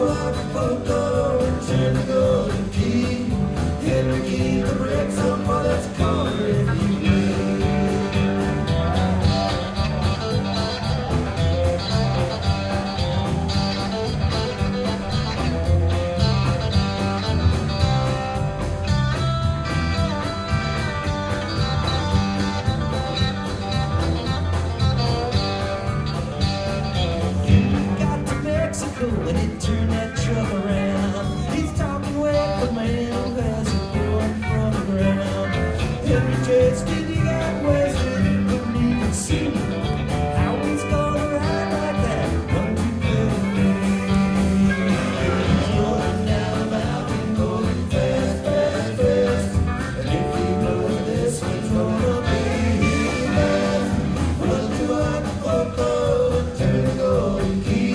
When it turned that truck around, he's talking with the man who has it going from the ground. Henry J. Skinny got wasted, couldn't even see how he's gonna ride like that. Don't you believe? He's rolling down the mountain, going fast, fast, fast. And if he blows, this one's gonna be fast. Run to Acapulco and turn the golden key.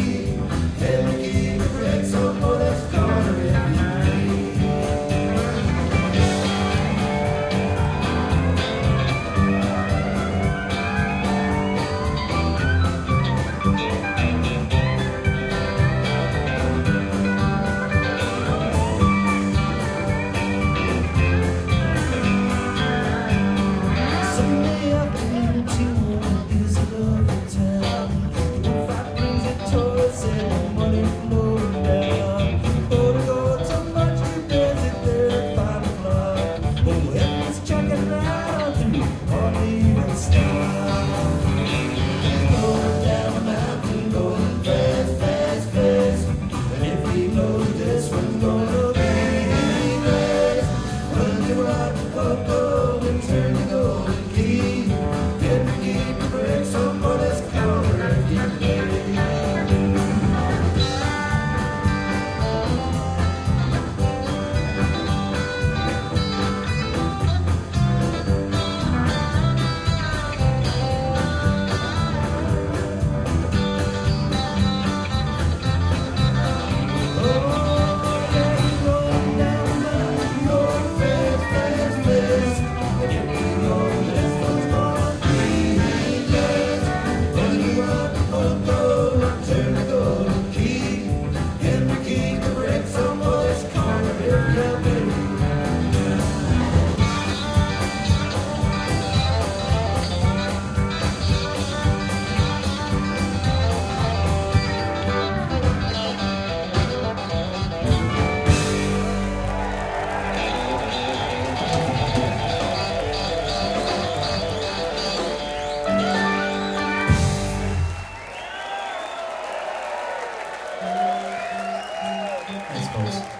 Thanks, folks.